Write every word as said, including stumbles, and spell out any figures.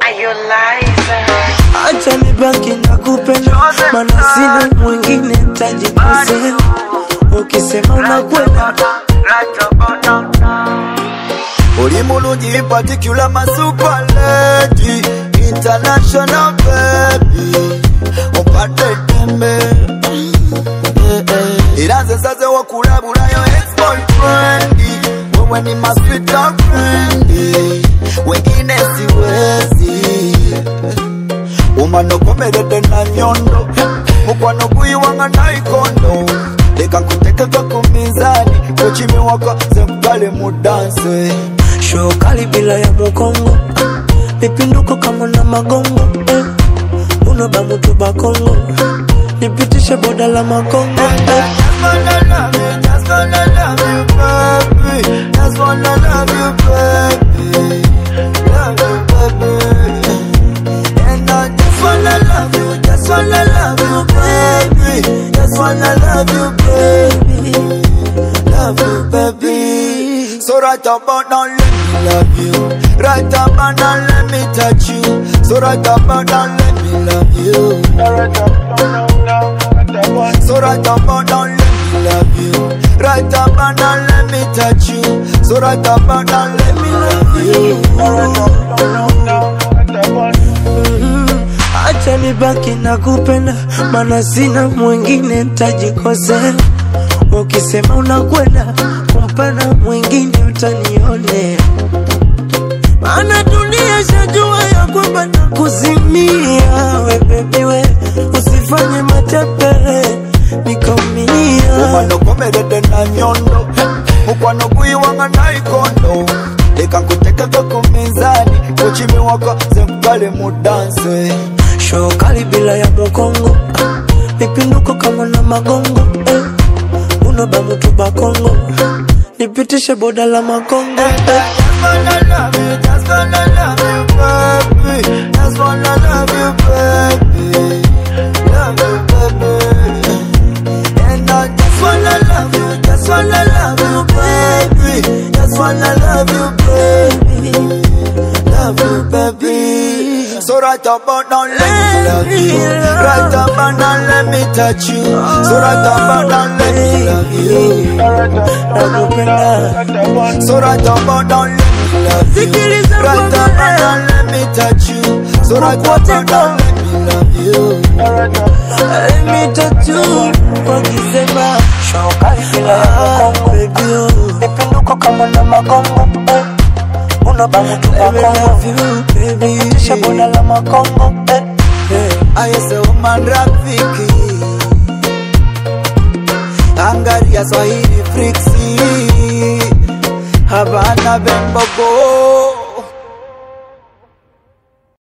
Acha nibaki na kupenda, maana sina mwingine tajikosea. Ukisema unakwenda Ulimulungi in particular my super lady, international baby. Opate tembe Iranze saze wakulabula yo ex-boyfriend. Wewe ni my sweet girlfriend, wengine siwezi. Umano komerede na nyondo, mukwano kuiwanga na ikondo. Leka kuteka kwa kumizani, kochime waka zemkale mudanse. show kali bila ya mukongo, nipinduko kama na magongo, eh. Unoba mutu bakongo, nipitishe boda la makongo, eh. Just wanna love you, just wanna love you, baby. Just wanna love you, baby. Love you, baby. And I just wanna love you, just wanna love you, baby. Just wanna love you, baby. Love you, baby. So right about now, let me love you. Right about now, let me touch you. So right about now, let me love you. So right about now, let me love you. Right about now, let me touch you. So right about now, let me love you. Mm-hmm. Acha nibaki na kupenda, maana sina mwingine tajikosea. Ukisema unakwenda kumpana mwingine utanionea, maana dunia shajua ya kwamba nakuzimia. We baby we, usifanye matepere nikaumia. Umano komerede na nyondo, mukwano kuiwanga na ikondo. Leka kuteka kwa kumizani, kochime waka zemkale mudanse. Show kali bila ya mukongo, nipinduko kama na magongo, eh. Unoba mutu bakongo, nipitishe boda la makongo, eh. Just wanna love you, just wanna love you, baby. Just wanna love you, baby. Love you, baby. And I just wanna love you, just wanna love you, baby. Just wanna love you, baby. Love you, baby. So right about now, let me love you. Right about now, let me touch you. So right about now, let me love you. So right about now, let me love you. Right about now, let me touch you. So right about now, let me love you. Let me touch you. Wakisema show kali bila ya mukongo, baby oh. Nipinduko kama na magongo, eh. Unoba mutu bakongo, baby. Nipitishe boda la makongo, eh. Ayese woman rafiki, Angaria Swahili Frixi, Havana Bemboko.